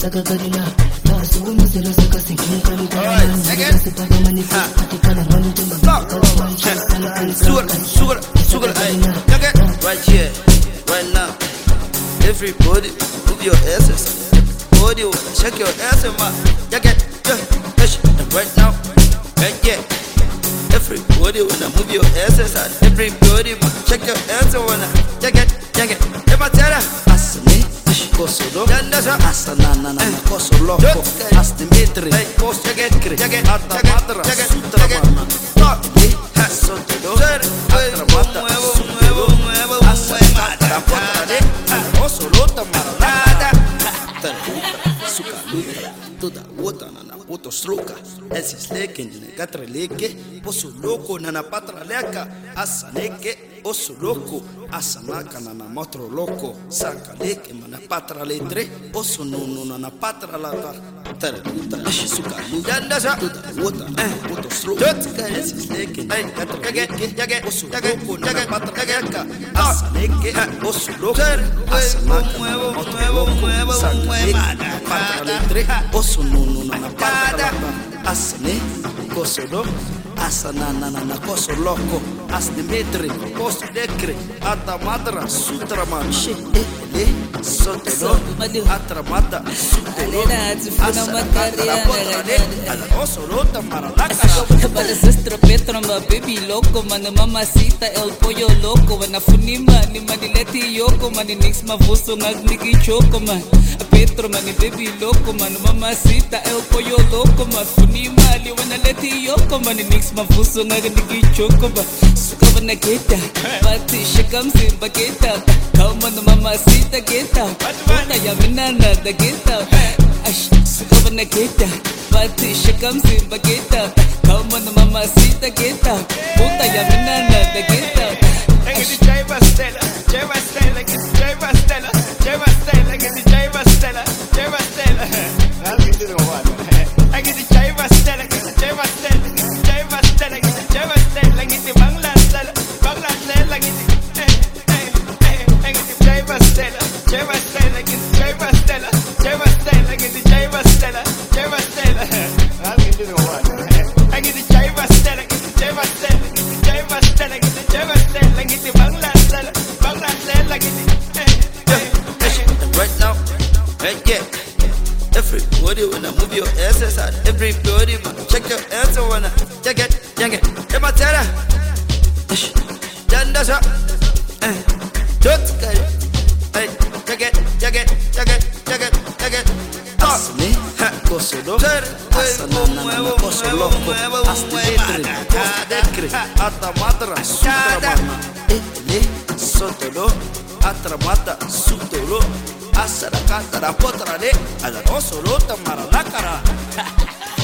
Right here, right now. Everybody, move your asses. Body, check your ass, man. And right now, right here. Everybody wanna move your asses. Everybody, check your ass, wanna. Ematera, asne, kosolo, asana, kosolo, asdimitri, post, atamatra, sutramana, sotelo, atramata, toda outra na outra stroca, esses leque ne catra leque, posso louco na patra leca, assa leque, osso louco, assa maca na motro louco, saca leque na patra letre, osso no na patra lava, acha suca luganda já, toda outra outra stroca, esses leque ne catra leque, osso louco na patra leca, assa leque, osso louco, assa maca na motro louco, saca leque, patra letre, osso no na patra asne kosolo asanana na kosoloco asdimitri post decre atamatra sutraman ele sotelo atramata sutelo osolota maralaca para sestra Petro ma baby loco mano mamacita el pollo loco wana funima ni manileti yoko mani nix mavuso ngagnigi choco man Petro mani baby loco mano mamacita el pollo loco ma funima li wana leti yoko mani nix mavuso ngagnigi choco ba suka wana geta bati shikam simba geta kau mano mamacita geta puta ya minana da geta ash suka wana geta bati shikam simba geta kau mano mamacita geta puta ya minana da geta Lleva Stella, lleva Stella, lleva Stella, lleva Stella, lleva Stella, lleva Stella. Alguien dice como va. Alguien dice lleva Stella, lleva Stella, lleva Stella, lleva Stella, dice Bangla Stella, dice lleva Stella, lleva Stella, lleva Stella, lleva Stella, dice lleva Stella, lleva Stella. Alguien dice como va. Alguien dice lleva Stella, lleva Stella, lleva Stella, lleva Stella, dice Bangla Stella, right now, right here. Everybody wanna move your asses out. Everybody check your ass, wanna check it. Ematera, dandasha, don't get it. Hey, check it. Asne, kosolo, asanana, kosolo, asdimitri, postdecre, atamatra, sutramana, ele, sotelo, atramata, sutelo, asaracata, potrale, alaroso, lota, maralacara.